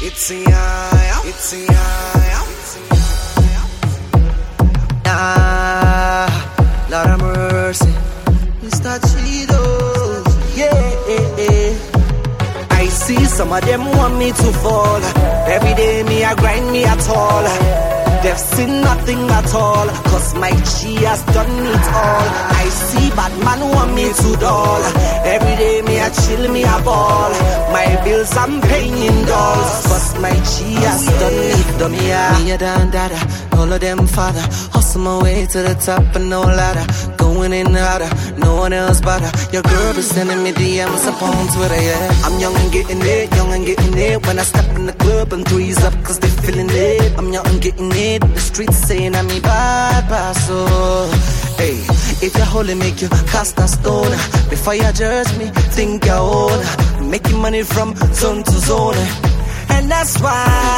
It's a yeah, it's a yeah. Ah, Lord of mercy, Mr. Cheeto, yeah. I see some of them want me to fall. Every day me I grind me at all. They've seen nothing at all, cause my G has done it all. I see bad man want me to dull. Every day me I chill, me a ball. My bills I'm paying in dolls, cause my G has done it, done yeah. Me a down dada, all of them father. Hustle my way to the top and no ladder. Going in harder, no one else better. Your girl be sending me DMs upon Twitter, yeah. I'm young and getting it, young and getting it. When I step in the club and threes up, cause they feeling it. I'm young and getting it. The streets saying I'm a bad pass, so hey, if you holy make you cast a stone. Before you judge me, think you own. Making money from zone to zone, and that's why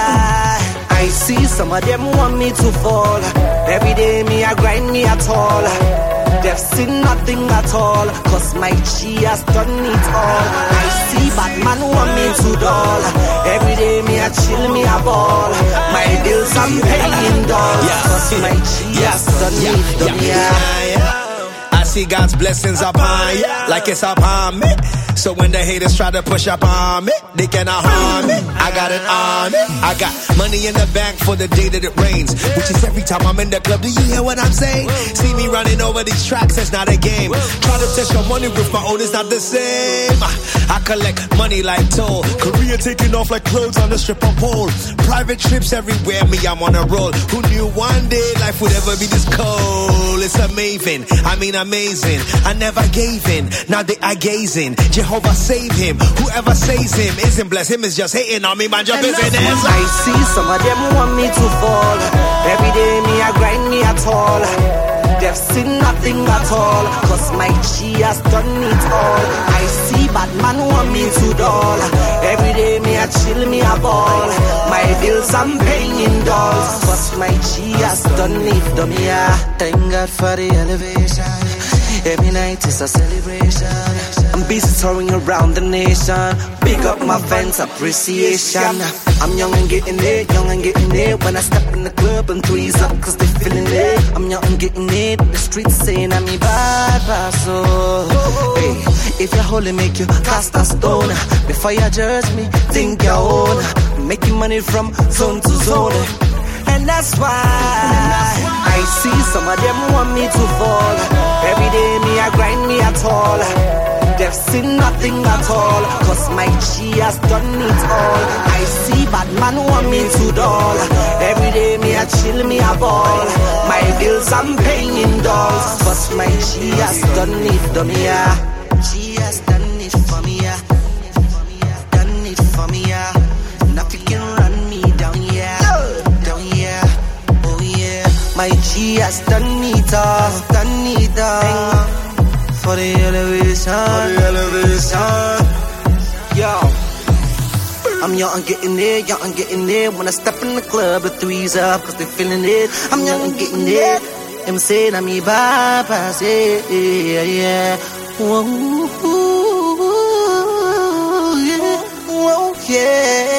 I see some of them want me to fall. Every day me I grind me at all. They've seen nothing at all, cause my G has done it all. I see bad man want me to dull. Every day me I chill, me a ball. My bills I'm paying dolls, cause my G has done it, done yeah. I see God's blessings upon you, like it's upon me. So when the haters try to push up on me, they cannot harm me. I got it on me. I got money in the bank for the day that it rains, which is every time I'm in the club. Do you hear what I'm saying? See me running over these tracks, it's not a game. Try to test your money with my own, it's not the same. I collect money like toll. Career taking off like clothes on the stripper pole. Private trips everywhere, me, I'm on a roll. Who knew one day life would ever be this cold? It's amazing, I mean amazing. I never gave in, now they are gazing. Jehovah save him, whoever saves him isn't blessed. Him is just hating on me, mind your business. I see some of them want me to fall. Every day me I grind me at all. They've seen nothing at all, cause my G has done it all. I see bad man want me to dull. Every day me I chill, me a ball. My bills I'm paying in dolls, cause my G has done it, done yeah. Thank God for the elevation. Every night is a celebration. I'm busy touring around the nation. Big up my fans, appreciation. I'm young and getting it, young and getting it. When I step in the club and threes up, cause they feeling it. I'm young and getting it. The streets saying I'm a bad pass, so hey, if you holy make you cast a stone. Before you judge me, think you own. Making money from zone to zone, and that's why I see some of them want me to fall. Every day me I grind me at all. They've seen nothing at all, cause my G has done it all. I see bad man want me to dull. Every day me I chill, me a ball. My bills I'm paying in dolls, cause my G has done it, done yeah. G has done it for me, yeah. Done it for me, yeah. Nothing can run me down, yeah. Down, yeah. Oh yeah. My G has done it all, for the elevation, yo. I'm young and getting it, young and getting it. When I step in the club, the threes up, cause they feeling it. I'm young and getting it. Them saying I'm a bypass, yeah. Whoa, yeah. Whoa, yeah.